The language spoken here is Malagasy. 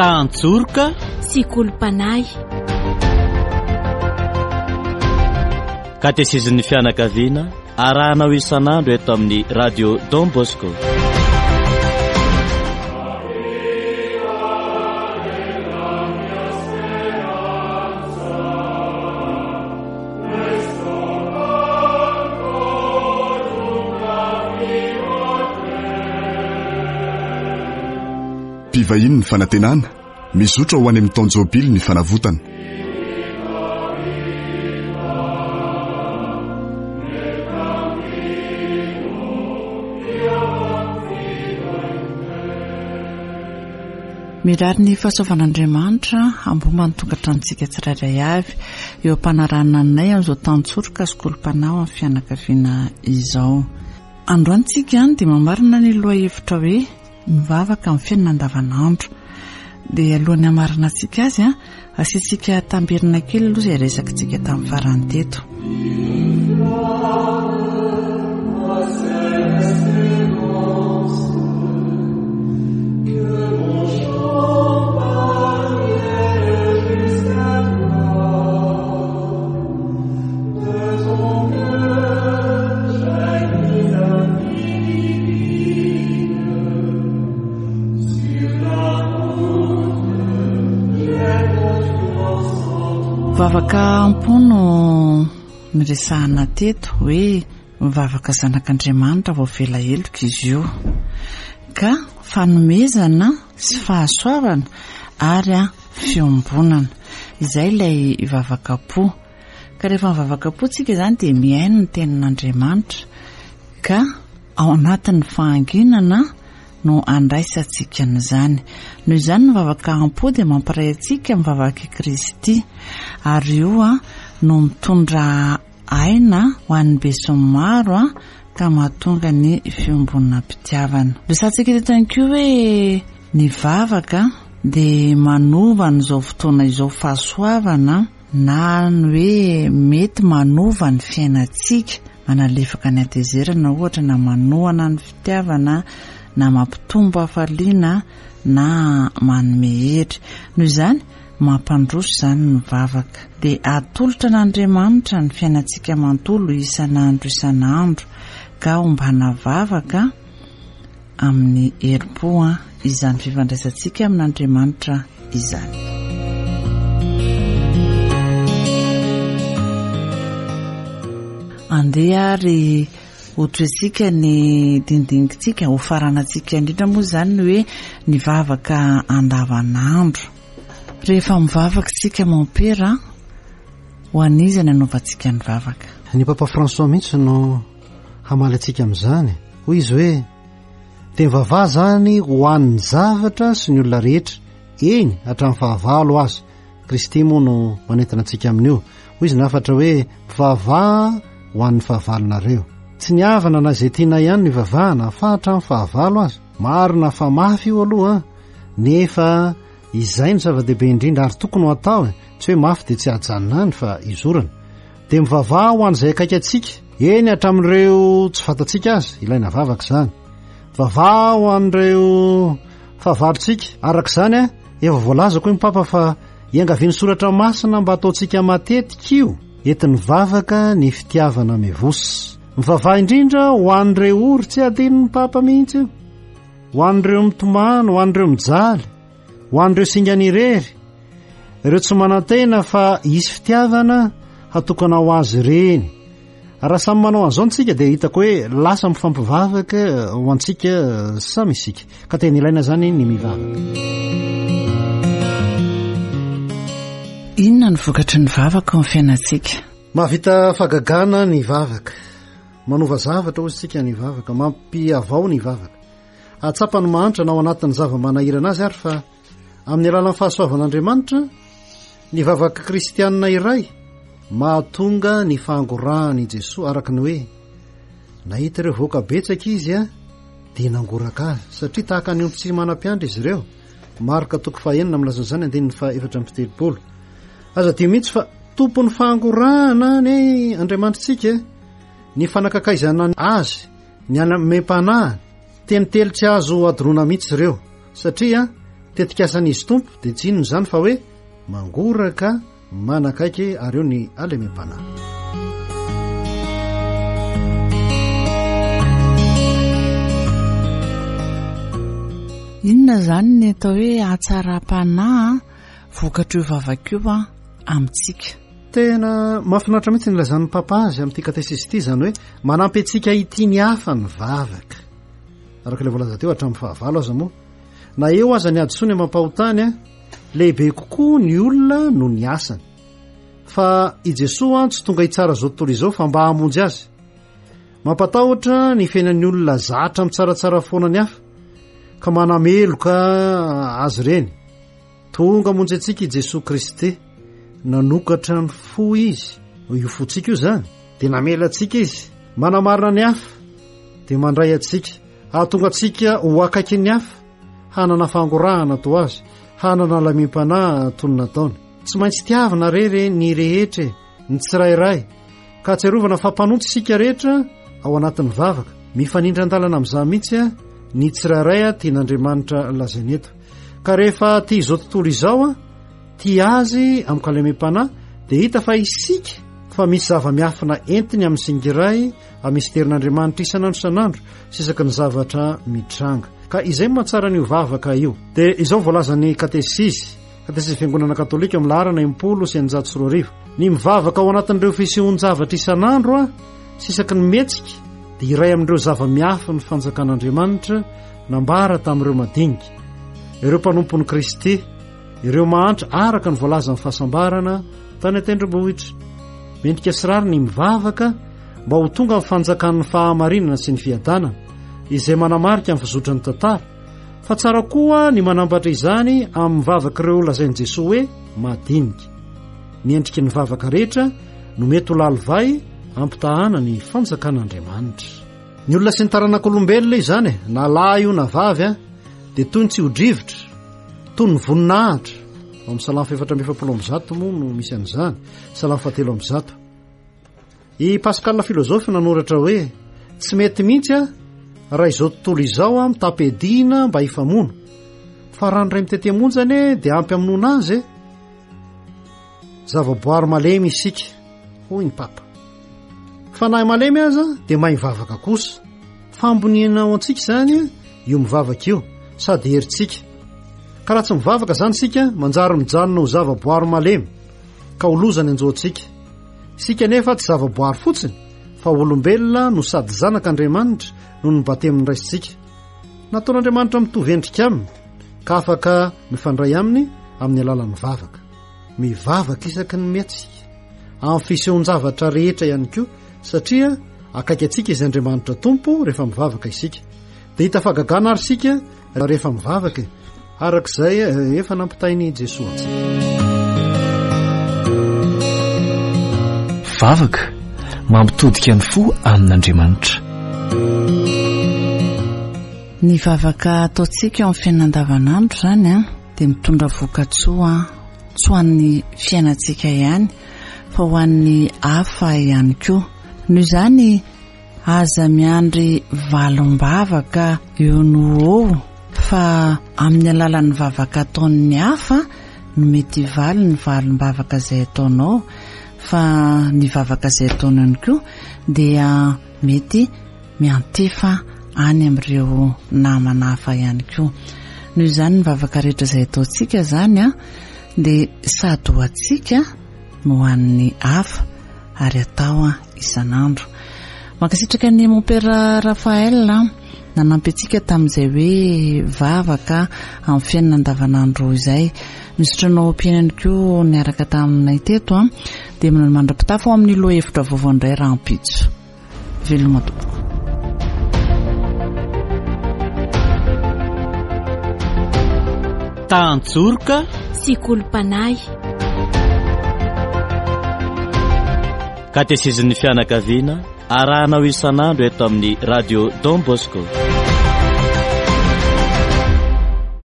Tantsorika sy kolompanay. Katezizin'ny fianakaviana arahanao isan'andro eto amin'ny radio Don Bosco. Mpivahiny ny fanantenana mizotra ho any amin'ny taonjobily ny fanavotana. Mirary ny fahasoavan'Andriamanitra ambomany tongatrantsika tsirairay avy eo ampanarana anay amin'izao tantsorika sy kolompanao amin'ny fianakaviana izao. Androantsika dia mamarina ny loha hevitra hoe mivavaka amin'ny fiainana andavanandro. Dia alohan'ny hamarina antsika azy asiantsika tambirina kely aloha izay resakantsika tamin'ny farany teto. Mivavaka ampono miresahana teto hoe mivavaka zanak'Andriamanitra vao vela heloka izy io, ka fanomezana sy fahasoavana ary fiombonana. Izay ilay ivavaka-po. Ka rehefa mivavaka-po tsika izany dia miaino ny tenin'Andriamanitra, ka ao anatin'ny fahanginana no andraisantsika n'izany. Noho izany ny vavaka-po dia mampiray antsika mivavaka i Kristy, ary io no mitondra aina ho an'ny besinimaro ka mahatonga ny fiombonam-pitiavana. Resantsika teto ihany koa hoe ny vavaka dia manova n'izao fotoana izao fahasoavana, na ny hoe mety manova ny fiainantsika, manalefaka ny atezerana ohatra, na manohana ny fitiavana, na mampitombo hafaliana, na manome hery. Noho izany mampandroso izany ny vavaka. Dia atolotra n'Andriamanitra ny fiainantsika manontolo isan'andro, ka ombana vavaka amin'ny herim-po izany fifandraisantsika amin'Andriamanitra izany. Andeha ary otretsika ny dindinitsika ho faranantsika indrindra moa izany hoe ny vavaka andavanandro. Rehefa mivavaka tsika mampera ho an'izany anaovantsika ny vavaka. Ny Papa François mihitsy no hamaly antsika amin'izany, hoy izy hoe dia mivavaha zany ho an'ny zavatra sy ny olona rehetra, eny hatramin'ny fahavalo azy. Kristy moa no manentana antsika amin'io. Hoy izy nafatra hoe mivavaha ho an'ny fahavalonareo. Tsy ny havana na izay tiana ihany ny vavahana fa hatramin'ny fahavalo azy. Marina fa mafy io aloha, nefa izay ny zava-dehibe indrindra ary tokony ho atao, tsy hoe mafy dia tsy hajanona any fa izorana. Dia mivavaha ho an'izay akaika antsika, eny hatramin'ireo tsy fantatsika azy, ilaina vavaka izany. Vavaha ho an'ireo fahavalontsika, arak'izany efa voalazako ny Papa fa iangaviany soratra masina mba ataontsika matetika io, entin'ny vavaka ny fitiavana mevosy. Mivavaha indrindra ho an'ireo ory tsy adinin'ny Papa mihitsy io, ho an'ireo mitomany, ho an'ireo mijaly, ho an'ireo singanirery, ireo tsy manantena fa isy fitiavana hatokana ho azy ireny. Raha samy manao an'izao antsika dia hitako hoe lasa mifampivavaka ho antsika samy isika, ka tena ilaina zany ny mivavaka. Inona ny vokatry ny vavaka amin'ny fiainantsika? Mahavita fagagana ny vavaka, manova zavatra ozy tsika ny vavaka, mampiavao ny vavaka, atsapany mahantra na ao anatin'ny zava-manahirana azy ary fa amin'ny alalan'ny fahasoavan'Andriamanitra ny vavaka kristianina iray mahatonga ny fangorahany Jesosy, araka ny hoe nahita ireo voaka betsaka izy dia nangoraka azy, satria tahaka ny omby tsy manam-piandra izy ireo. Marka 4:9 andininy 4:7. Aza dia mihitsy fa tompon'ny fangorahana ny Andriamanitrantsika ny fanakakaizana azy, ny anamem-panahy, tenitely tsy azo adorona mihitsy ireo, satria tetikasan'izy tompo dia tsy inony izany fa hoe mangoraka manakaiky ary eo ny alemem-panahy. Inona zany ny atao hoe atsara-panahy vokatr' io vavaka io amintsika? Tena mahafinaritra mihitsy ny lazan'ny papa azy amin'ity katesisy ity, izany hoe manampy antsika itiany hafa ny vavaka araka ilay voalaza teo hatramin'ny fahavalo aza moa na eo aza ny adisony mampahotany lehibe kokoa ny olona no ny asany, fa i Jesoa tsy tonga hitsara zao tontolo izao fa mba hamonjy azy. Mampatahotra ny fiainan'ny olona zatra mitsaratsara foana ny hafa ka manameloka azy ireny. Tonga monjy antsika i Jesosy Kristy, nanokatra ny fo izy, io fotsika io zany dia namela antsika izy, manamarina ny hafa dia mandray antsika, ahatonga antsika ho akaiky ny hafa, hanana fangorahana to azy, hanana lamim-panahy tony nataony. Tsy maintsy tiavana rery ny rehetra, ny tsirairay, ka tserovana fampanontsy isika rehetra ao anatin'ny vavaka. Mifanindra andalana amin'izany mihitsy ny tsirairay tian'Andriamanitra lazainy eto. Ka rehefa tia izao tontolo izao tia azy amin'ny kalemem-panahy dia hita fa isika fa misy zava-miafina entiny amin'ny singiray amin'ny misterin'Andriamanitra isanandro isanandro sisaky ny zavatra mitranga. Ka izay mahatsara n'io vavaka io. Dia izao voalazan'ny katesisy fiangonana katolika amin'ny laharana 940. Ny mivavaka ao anatin'ireo fisehoan-javatra isanandro sisaky ny metsika dia iray amin'ireo zava-miafy ny fanjakan'Andriamanitra nambara tamin'ireo madinika, ireo mpanompon'ny Kristy, ireo mahantra araka ny voalaza amin'ny fahasambarana tany an-tendrombohitra. Mendrika sy rary ny mivavaka mba ho tonga amin'ny fanjakan'ny fahamarinana sy ny fiadanana izay manamarika amin'ny fizotra ny tantara, fa tsara koa ny manambatra izany amin'ny mivavaka ireo lazain'i Jesosy hoe madinika. Ny endriky ny vavaka rehetra no mety ho lalivay ampitahana ny fanjakan'Andriamanitra. Ny olona sy ny taranak'olombelona izany na lahy io na vavy dia toy ny tsy ho drivotra, toy ny voninahitra. Ao amin'ny Salamo 470 moa no misy an'izany, Salamo 7:1. I Pascal filôzofy nanoratra hoe tsy mety mihitsy raha izao tontolo izao mitapediana mba hifamono, fa raha ny ray mitetemonjany dia ampy aminona azy zava-boary malemy isika, hoy ny papa. Fa nahy malemy aza dia mahay mivavaka kosa, famboniana ao antsika izany io mivavaka io sady herintsika. Ka raha tsy mivavaka zany sika manjary mijanona ho zava-boary malemy ka holozany anjoantsika. Sika nefa tsy zava-boary fotsiny fa olombelona no sady zanak'Andriamanitra noho ny batemin'ny raisitsika. Nataon'Andriamanitra mitovy endrika aminy ka afaka mifandray aminy amin'ny alalan'ny vavaka. Mivavaka isaky ny metsika amin'ny fisehoan-javatra rehetra ihany koa, satria akaiky antsika izy Andriamanitra Tompo rehefa mivavaka isika. Dia hita fagagana ary sika rehefa mivavaka, arak'izay efa nampitainy Jesosy antsika. Vavaka mampitodika ny fo amin'Andriamanitra. Ny vavaka ataontsika eo amin'ny fiainana andavanandro zany dia mitondra vokatsoa tsy ho an'ny fiainantsika ihany fa ho an'ny hafa ihany koa. Noho izany aza miandry valom-bavaka eo no eo, fa amin'ny alalan'ny vavaka ataon'ny hafa no mety hivaly ny valom-bavaka izay ataonao, fa ny vavaka izay ataonao ihany koa dia mety miantefa any amin'ireo namana hafa ihany koa. Noho izany ny vavaka rehetra izay ataontsika zany dia sady ho antsika no an'ny hafa ary atao isanandro. Mankasitraka ny Mompera Rafael nanampy antsika tamin'izay hoe vavaka amin'ny fiainana andavanandro izay. Misotranao ampiainany koa niaraka taminay teto dia mandra-pitafo amin'ny loha hevitra vaovao indray raha ampitso. Veloma tompoko. Tantsorika sy kolom-panahy. Katesizin'ny fianakaviana arahanao isanandro eto amin'ny radio Don Bosco.